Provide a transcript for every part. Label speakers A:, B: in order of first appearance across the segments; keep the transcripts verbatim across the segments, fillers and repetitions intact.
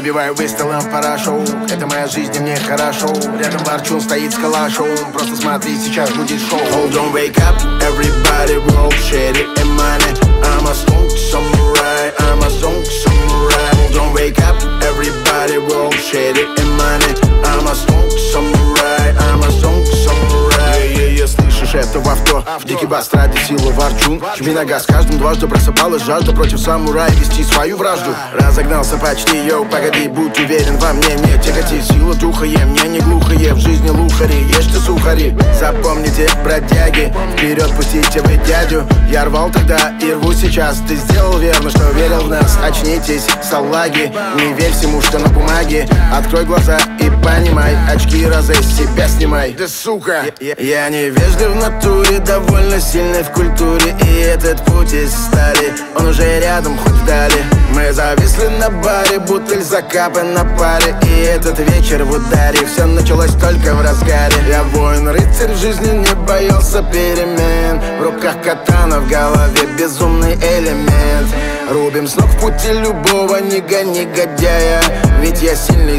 A: Забиваю выстрелом в парашют. Это моя жизнь, и мне хорошо. Рядом ворчун стоит с калашом. Просто смотри, сейчас будет шоу. Hold on, wake up, everybody roll shady and money. I'm a skunk samurai, I'm a skunk samurai. Hold on, wake up, everybody roll shady and money. I'm a skunk samurai, I'm a skunk samurai. Yeah, yeah, yeah, слышишь это в авто? Дикий бас тратит силу ворчун. Жми на газ, каждым дважды просыпалась жажда против самурая вести свою вражду. Разогнался почти, йоу, погоди, будь уверен во мне. Не тяготи, сила духа, е, мне не глухое. В жизни лухари, ешьте сухари. Запомните, бродяги, вперед пустите вы дядю. Я рвал тогда и рву сейчас. Ты сделал верно, что верил в нас. Очнитесь, салаги, не верь всему, что на бумаге. Открой глаза и понимай, очки разы с себя снимай. Да сука, я невежлив в натуре, довольно сильный в культуре. И этот путь из стали, он уже рядом, хоть вдали. Мы зависли на баре, бутыль закапан на паре. И этот вечер в ударе, все началось только в разгаре. Я воин-рыцарь в жизни, не боялся перемен. В руках катана, в голове безумный элемент. Рубим с ног в пути любого нига-негодяя. Ведь я сильный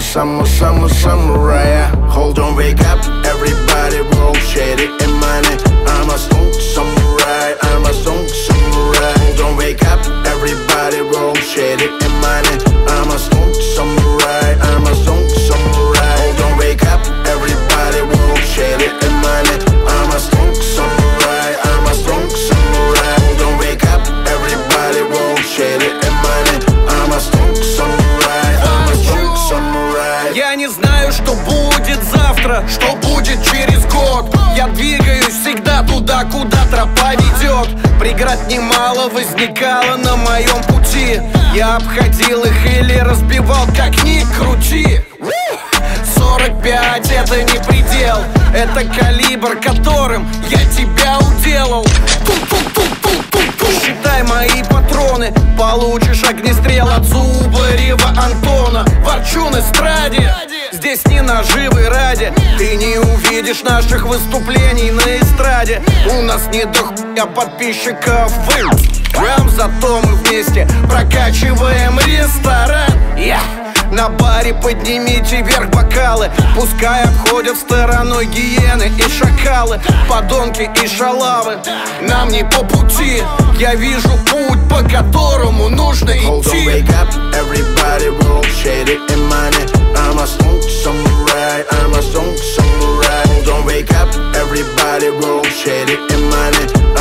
A: саму-саму-саму-самурая. Hold on, wake up, everybody roll shady and money. I'm a skunk samurai, I'm a skunk samurai. Hold on, wake up, everybody roll shady and money. I'm a skunk samurai, I'm a skunk samurai. Hold on, wake up, everybody roll shady and money. I'm a skunk samurai, I'm a skunk samurai. Hold on, wake up, everybody roll shady and money. I'm a skunk samurai, I'm a skunk samurai.
B: Я не знаю, что будет завтра, что будет через год. Я двигаюсь всегда туда, куда тропа ведет. Преград немало возникало на моем пути. Я обходил их или разбивал, как ни крути. Сорок пять это не предел, это калибр, которым я тебя уделал. Считай мои патроны, получишь огнестрел от Зубарева Антона. Ворчун эстраде, здесь не наживы ради. Ты не увидишь наших выступлений на эстраде. У нас не до хуя подписчиков, прям зато мы вместе прокачиваем ресторан. Yeah. На баре поднимите вверх бокалы, пускай обходят стороной гиены и шакалы, подонки и шалавы. Нам не по пути, я вижу путь, по которому нужно идти.
A: Hold on, wake up, everybody roll shady and money. I'm a skunk samurai, I'm a skunk samurai. Hold on, wake up, everybody roll shady and money.